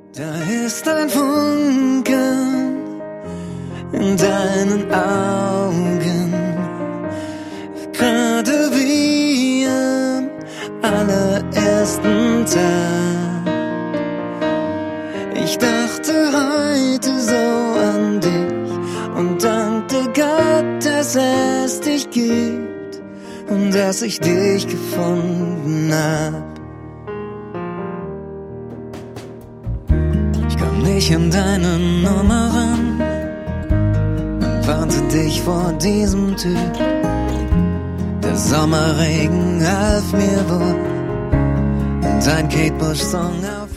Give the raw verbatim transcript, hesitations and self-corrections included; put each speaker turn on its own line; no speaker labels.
Da ist ein Funken in deinen Augen, gerade wie am allerersten Tag. Ich dachte heute so an dich und dankte Gott, dass es dich gibt und dass ich dich gefunden hab. Ich kam nicht an deine Nummer ran und warnte dich vor diesem Typ. Der Sommerregen half mir wohl und ein Kate Bush Song auf